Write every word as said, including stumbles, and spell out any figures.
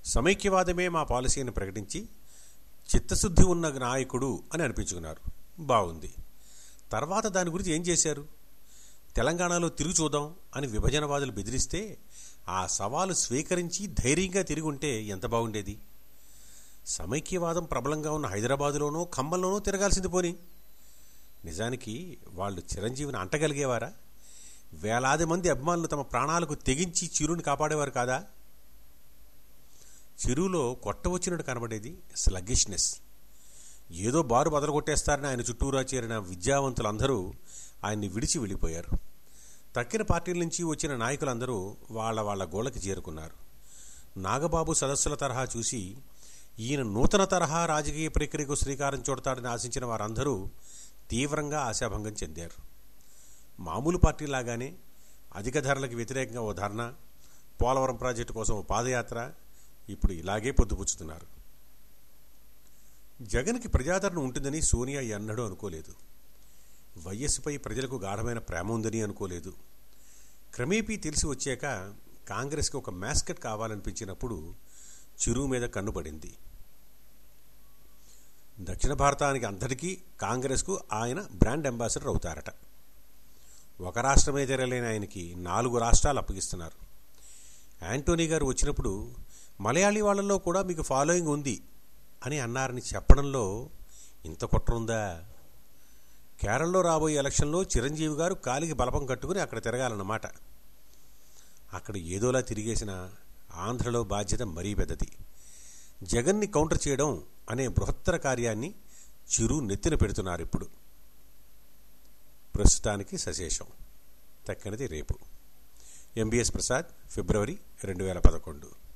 సమైక్యవాదమే మా పాలసీ అని ప్రకటించి చిత్తశుద్ధి ఉన్న నాయకుడు అని అనిపించుకున్నారు. బాగుంది. తర్వాత దాని గురించి ఏం చేశారు? తెలంగాణలో తిరిగి చూద్దాం అని విభజనవాదులు బెదిరిస్తే ఆ సవాలు స్వీకరించి ధైర్యంగా తిరిగి ఉంటే ఎంత బాగుండేది. సమైక్యవాదం ప్రబలంగా ఉన్న హైదరాబాదులోనూ ఖమ్మంలోనూ తిరగాల్సింది పోని. నిజానికి వాళ్ళు చిరంజీవిని అంటగలిగేవారా? వేలాది మంది అభిమానులు తమ ప్రాణాలకు తెగించి చిరుని కాపాడేవారు కాదా? చిరులో కొట్టవచ్చినట్టు కనబడేది స్లగ్గిష్నెస్. ఏదో బారు బదలగొట్టేస్తారని ఆయన చుట్టూరా చేరిన విద్యావంతులందరూ ఆయన్ని విడిచి వెళ్ళిపోయారు. తక్కిన పార్టీల నుంచి వచ్చిన నాయకులందరూ వాళ్ళ వాళ్ళ గోళ్ళకి చేరుకున్నారు. నాగబాబు సదస్సుల తరహా చూసి ఈయన నూతన తరహా రాజకీయ ప్రక్రియకు శ్రీకారం చుడతాడని ఆశించిన వారందరూ తీవ్రంగా ఆశాభంగం చెందారు. మామూలు పార్టీలాగానే అధిక ధరలకు వ్యతిరేకంగా ఓ ధర్నా, పోలవరం ప్రాజెక్టు కోసం ఓ పాదయాత్ర ఇప్పుడు ఇలాగే పొద్దుపుచ్చుతున్నారు. జగన్కి ప్రజాదరణ ఉంటుందని సోనియా ఎన్నడూ అనుకోలేదు. వైఎస్పై ప్రజలకు గాఢమైన ప్రేమ ఉందని అనుకోలేదు. క్రమేపీ తెలిసి వచ్చాక కాంగ్రెస్కి ఒక మ్యాస్కెట్ కావాలనిపించినప్పుడు చిరు మీద కన్నుపడింది. దక్షిణ భారతానికి అంతటికీ కాంగ్రెస్కు ఆయన బ్రాండ్ అంబాసిడర్ అవుతారట. ఒక రాష్ట్రమే తెరలేని ఆయనకి నాలుగు రాష్ట్రాలు అప్పగిస్తున్నారు. యాంటోనీ గారు వచ్చినప్పుడు మలయాళీ వాళ్ళల్లో కూడా మీకు ఫాలోయింగ్ ఉంది అని అన్నారని చెప్పడంలో ఇంత కుట్ర ఉందా? కేరళలో రాబోయే ఎలక్షన్లో చిరంజీవి గారు కాలికి బలపం కట్టుకుని అక్కడ తిరగాలన్నమాట. అక్కడ ఏదోలా తిరిగేసిన ఆంధ్రలో బాధ్యత మరీ పెద్దది. జగన్ని కౌంటర్ చేయడం అనే బృహత్తర కార్యాన్ని చిరు నెత్తిన పెడుతున్నారు ఇప్పుడు. ప్రస్తుతానికి సశేషం. తక్కినది రేపు. ఎంబీఎస్ ప్రసాద్, ఫిబ్రవరి రెండు వేల పదకొండు.